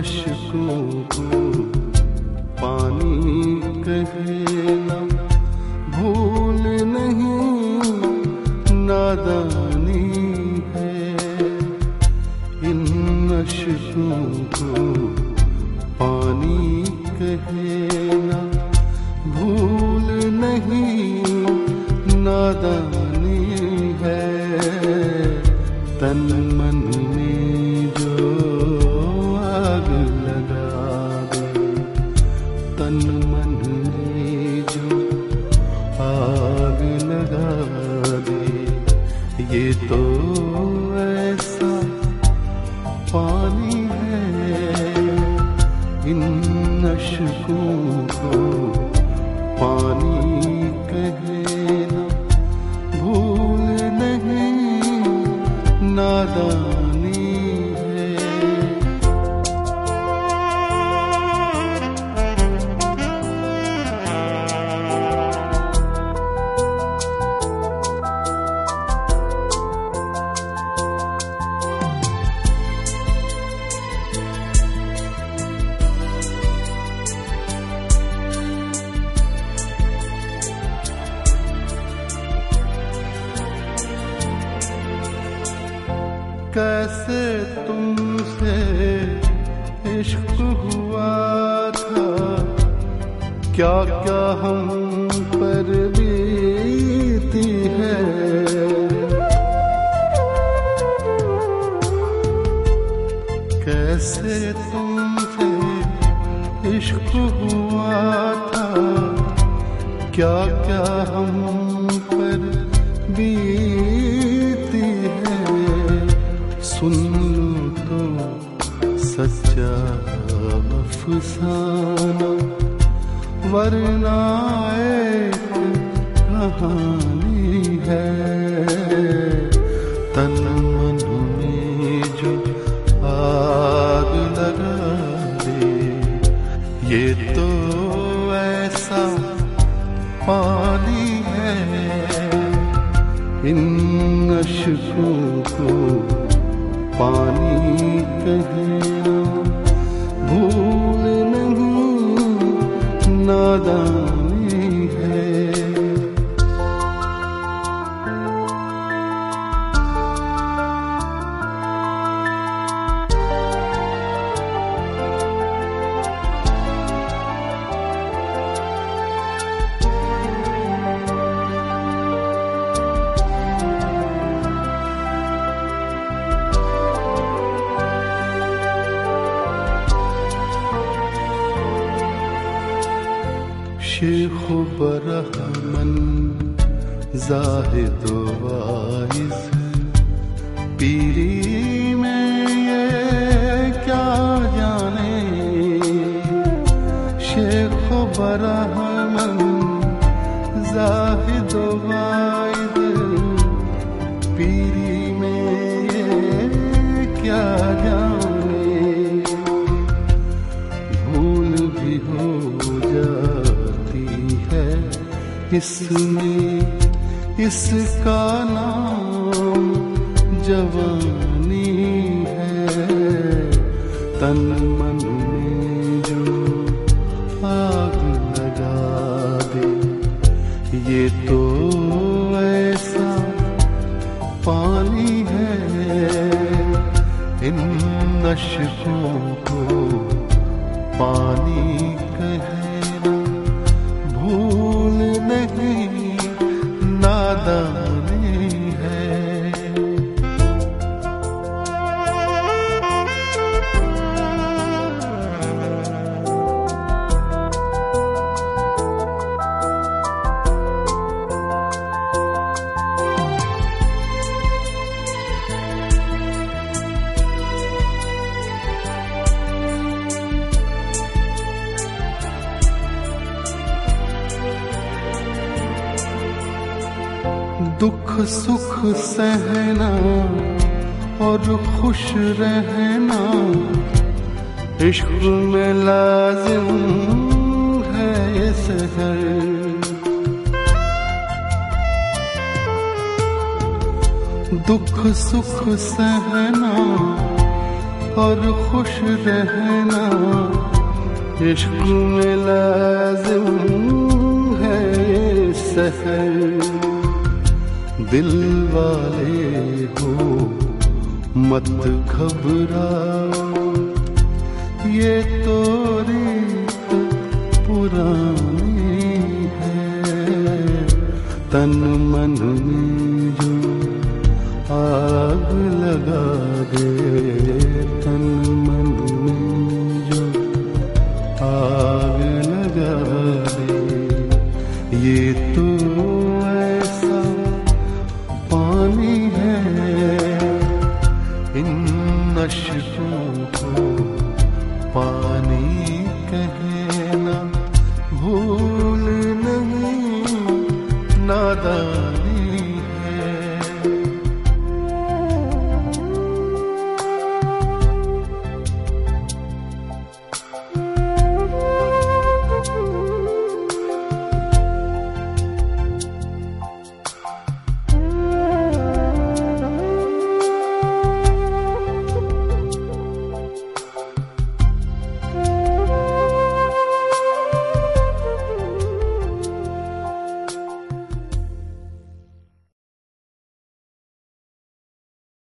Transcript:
अश्कों को पानी कहे ना, भूल नहीं नादानी है। इन अश्कों को पानी कहे ना, भूल नहीं नादानी है। तन मन में जो आग लगा दे, तन मन में जो आग लगा दे, ये तो ऐसा पानी है। इन अश्कों को पानी कहे ना, भूल नहीं नादानी है। कैसे तुमसे इश्क हुआ था, क्या क्या हम पर बीती है। कैसे तुमसे इश्क हुआ था, क्या क्या हम पर बीती है। सुन लो तो सच्चा अफसाना, वरना एक कहानी है। तन मन में जो आग लगा दे, ये तो ऐसा पानी है। इन अश्कों को पानी कहे ना, भूल नहीं नादानी है। शेख बरहमन ज़ाहिद वाइज़, पीरी में ये क्या जाने। शेख बरहमन ज़ाहिद वाइज़, पीरी में ये क्या जाने। भूल भी हो इसमें इसका नाम जवानी है। तन मन में जो आग लगा दे, ये तो ऐसा पानी है। इन अश्कों को पानी कहे ना, भूल नहीं नादानी है। दुख सुख सहना और खुश रहना, इश्क में लाजिम है ये सहर। दुख सुख सहना और खुश रहना इश्क में लाज़िम है ये सहर। दिल वाले हो मत घबराओ, ये तो रीत पुरानी है। तन मन में जो आग लगा दे, तन मन में जो आग लगा दे, ये तो ऐसा पानी है। इन अश्कों को पानी कहना भूल नहीं नादान